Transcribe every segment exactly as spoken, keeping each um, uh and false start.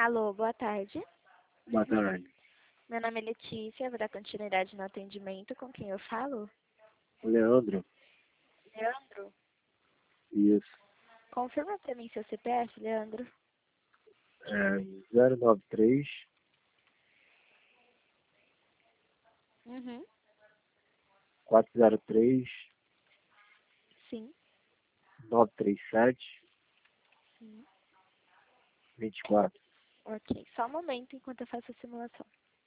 Alô, boa tarde. Boa tarde. Meu nome é Letícia, vou dar continuidade no atendimento. Com quem eu falo? Leandro? Leandro. Isso. Confirma pra mim seu C P F, Leandro. É zero nove três, Uhum. quatro zero três, Sim. nove três sete, Sim. vinte e quatro. Ok, só um momento enquanto eu faço a simulação.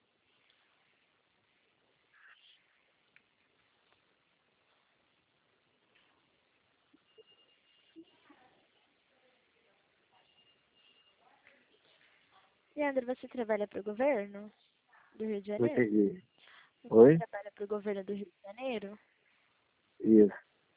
Leandro, você trabalha para o governo do Rio de Não Janeiro? entendi. Você Oi? trabalha para o governo do Rio de Janeiro? Isso.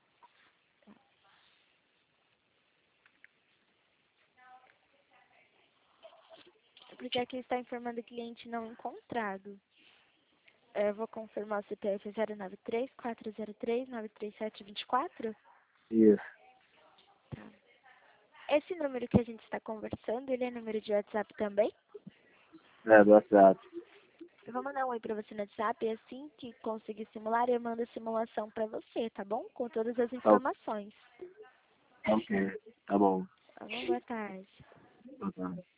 Porque aqui está informando o cliente não encontrado. Eu vou confirmar o C P F zero nove três, quatro zero três, nove três sete, vinte e quatro? Isso. Tá. Esse número que a gente está conversando, ele é número de WhatsApp também? É, do WhatsApp. Eu vou mandar um oi pra você no WhatsApp e assim que conseguir simular, eu mando a simulação pra você, tá bom? Com todas as Tá, informações. ok. Tá bom. Tá bom? Boa tarde. Boa tarde.